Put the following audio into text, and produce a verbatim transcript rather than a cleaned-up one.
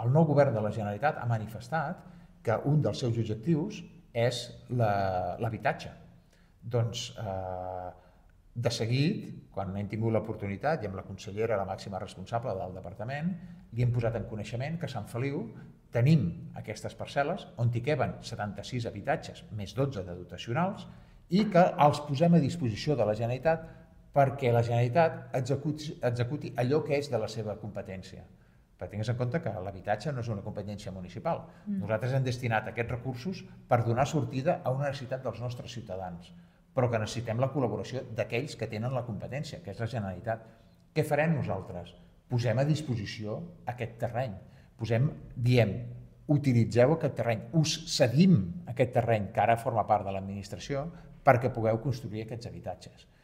el nou govern de la Generalitat ha manifestat que un dels seus objectius és l'habitatge. Doncs, de seguit, quan hem tingut l'oportunitat i amb la consellera, la màxima responsable del departament, li hem posat en coneixement que a Sant Feliu tenim aquestes parcel·les on hi queben setanta-sis habitatges, més dotze de dotacionals, i que els posem a disposició de la Generalitat perquè la Generalitat executi allò que és de la seva competència. Perquè tingues en compte que l'habitatge no és una competència municipal. Nosaltres hem destinat aquests recursos per donar sortida a una necessitat dels nostres ciutadans, però que necessitem la col·laboració d'aquells que tenen la competència, que és la Generalitat. Què farem nosaltres? Posem a disposició aquest terreny. Posem, diem, utilitzeu aquest terreny, us cedim aquest terreny que ara forma part de l'administració perquè pugueu construir aquests habitatges.